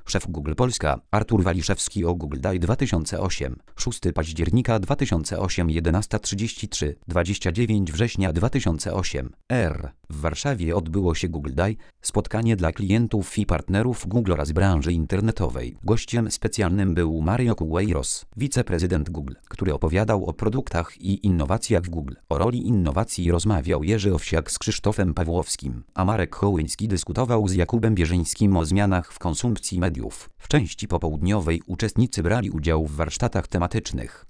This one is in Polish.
Szef Google Polska, Artur Waliszewski o Google Day 2008, 6 października 2008, 11:33, 29 września 2008, w Warszawie odbyło się Google Day, spotkanie dla klientów i partnerów Google oraz branży internetowej. Gościem specjalnym był Mario Cueiros, wiceprezydent Google, który opowiadał o produktach i innowacjach w Google. O roli innowacji rozmawiał Jerzy Owsiak z Krzysztofem Pawłowskim, a Marek Hołyński dyskutował z Jakubem Bierzyńskim o zmianach w konsumpcji mediów. W części popołudniowej uczestnicy brali udział w warsztatach tematycznych.